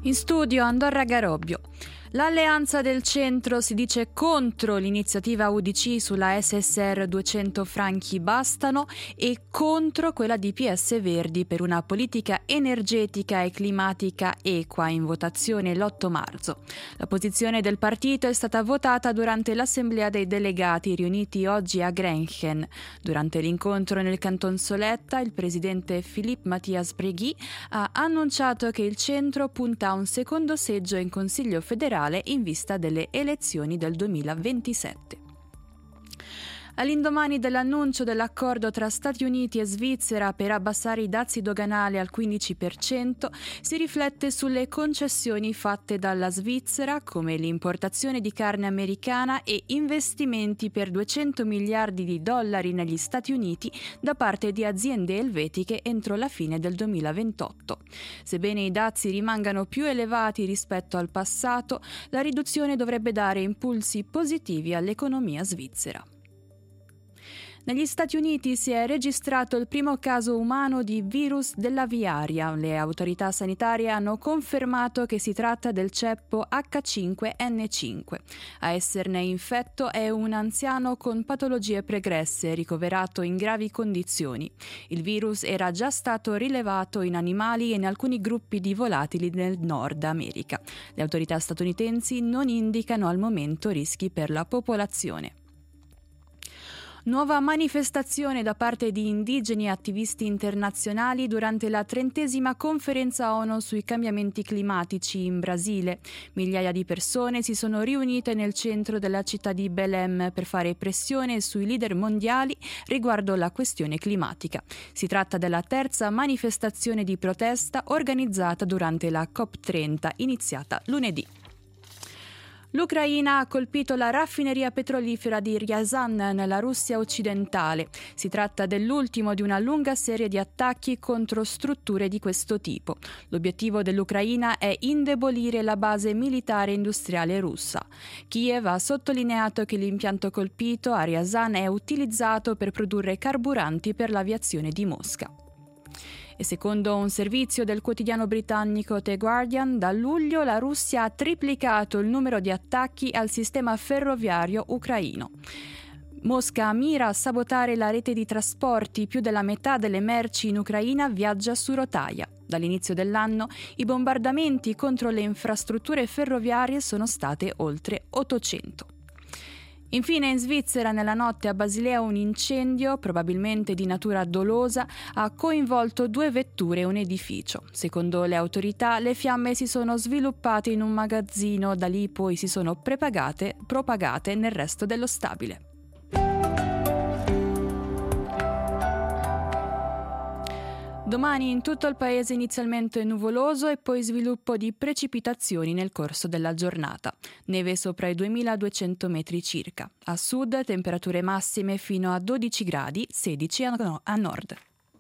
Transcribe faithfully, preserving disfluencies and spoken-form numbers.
In studio Andorra Garobbio. L'Alleanza del Centro si dice contro l'iniziativa U D C sulla S S R duecento franchi bastano e contro quella di P S Verdi per una politica energetica e climatica equa in votazione l'otto marzo. La posizione del partito è stata votata durante l'assemblea dei delegati riuniti oggi a Grenchen. Durante l'incontro nel Canton Soletta, il presidente Philippe Mathias Bregui ha annunciato che il centro punta a un secondo seggio in Consiglio federale in vista delle elezioni del duemilaventisette. All'indomani dell'annuncio dell'accordo tra Stati Uniti e Svizzera per abbassare i dazi doganali al quindici per cento, si riflette sulle concessioni fatte dalla Svizzera, come l'importazione di carne americana e investimenti per duecento miliardi di dollari negli Stati Uniti da parte di aziende elvetiche entro la fine del duemilaventotto. Sebbene i dazi rimangano più elevati rispetto al passato, la riduzione dovrebbe dare impulsi positivi all'economia svizzera. Negli Stati Uniti si è registrato il primo caso umano di virus dell'aviaria. Le autorità sanitarie hanno confermato che si tratta del ceppo acca cinque enne cinque. A esserne infetto è un anziano con patologie pregresse, ricoverato in gravi condizioni. Il virus era già stato rilevato in animali e in alcuni gruppi di volatili nel Nord America. Le autorità statunitensi non indicano al momento rischi per la popolazione. Nuova manifestazione da parte di indigeni e attivisti internazionali durante la trentesima conferenza ONU sui cambiamenti climatici in Brasile. Migliaia di persone si sono riunite nel centro della città di Belém per fare pressione sui leader mondiali riguardo la questione climatica. Si tratta della terza manifestazione di protesta organizzata durante la COP trenta, iniziata lunedì. L'Ucraina ha colpito la raffineria petrolifera di Ryazan nella Russia occidentale. Si tratta dell'ultimo di una lunga serie di attacchi contro strutture di questo tipo. L'obiettivo dell'Ucraina è indebolire la base militare industriale russa. Kiev ha sottolineato che l'impianto colpito a Ryazan è utilizzato per produrre carburanti per l'aviazione di Mosca. E secondo un servizio del quotidiano britannico The Guardian, da luglio la Russia ha triplicato il numero di attacchi al sistema ferroviario ucraino. Mosca mira a sabotare la rete di trasporti, più della metà delle merci in Ucraina viaggia su rotaia. Dall'inizio dell'anno i bombardamenti contro le infrastrutture ferroviarie sono state oltre ottocento. Infine in Svizzera nella notte a Basilea un incendio, probabilmente di natura dolosa, ha coinvolto due vetture e un edificio. Secondo le autorità le fiamme si sono sviluppate in un magazzino, da lì poi si sono propagate, propagate nel resto dello stabile. Domani in tutto il paese inizialmente nuvoloso e poi sviluppo di precipitazioni nel corso della giornata. Neve sopra i duemiladuecento metri circa. A sud temperature massime fino a dodici gradi, sedici a nord.